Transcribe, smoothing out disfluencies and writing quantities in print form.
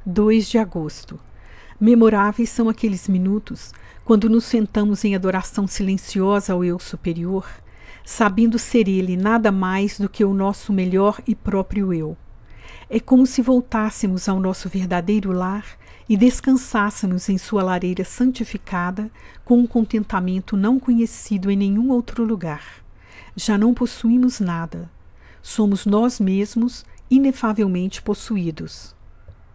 2 de agosto. Memoráveis são aqueles minutos quando nos sentamos em adoração silenciosa ao eu superior, sabendo ser ele nada mais do que o nosso melhor e próprio eu. É como se voltássemos ao nosso verdadeiro lar e descansássemos em sua lareira santificada com um contentamento não conhecido em nenhum outro lugar. Já não possuímos nada. Somos nós mesmos inefavelmente possuídos.